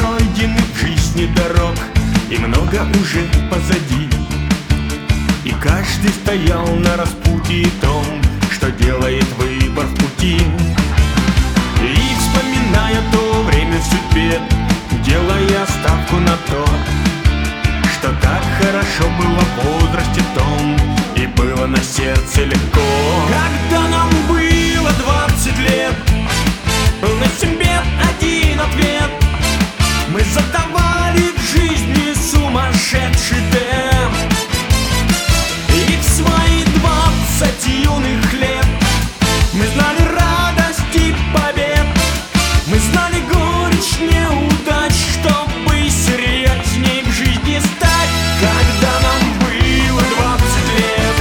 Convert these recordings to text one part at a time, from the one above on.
пройденных в жизни дорог, и много уже позади. И каждый стоял на распутье том, что делает выбор в пути. И вспоминая то время в судьбе, делая ставку на то, что так хорошо было в возрасте том, и было на сердце легко. Когда нам было 20 лет, был на себе один ответ. Мы задавали в жизни сумасшедший темп. И в свои 20 юных лет мы знали радость и побед. Мы знали горечь неудач, чтобы серьезней в жизни стать. Когда нам было 20 лет.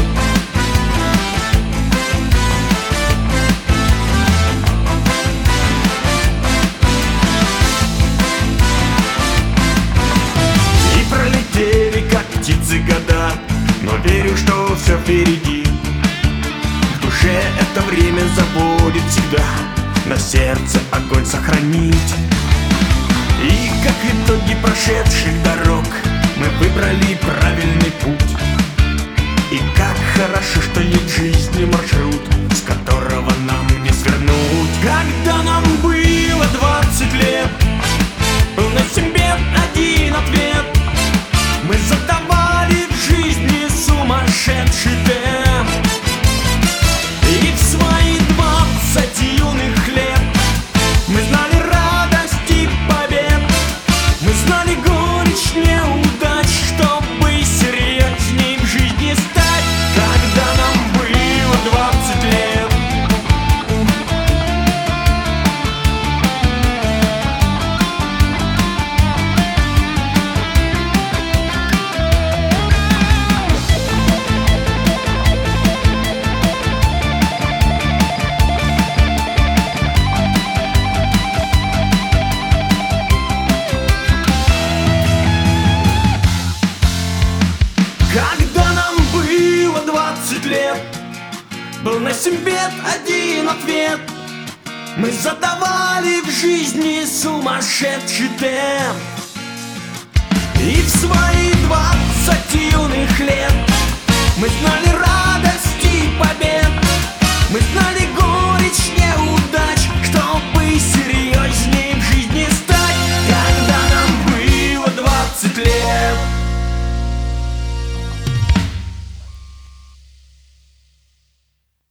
И пролетели, как птицы, года, но верю, что все впереди. В душе это время забудет всегда, на сердце огонь сохранить. И как итоги прошедших дорог мы выбрали правильный путь. И как хорошо, что есть в жизни маршрут, с которого нам не свернуть. Когда нам было 20 лет, был на себе один ответ. Мы задавали в жизни сумасшедший темп. И в свои 20 юных лет мы знали радость и побед. Мы знали горечь неудач, чтобы серьезней в жизни стать. Когда нам было 20 лет. Когда нам было 20 лет, был на себе один ответ. Мы задавали в жизни сумасшедший темп. И в свои 20 юных лет мы знали радость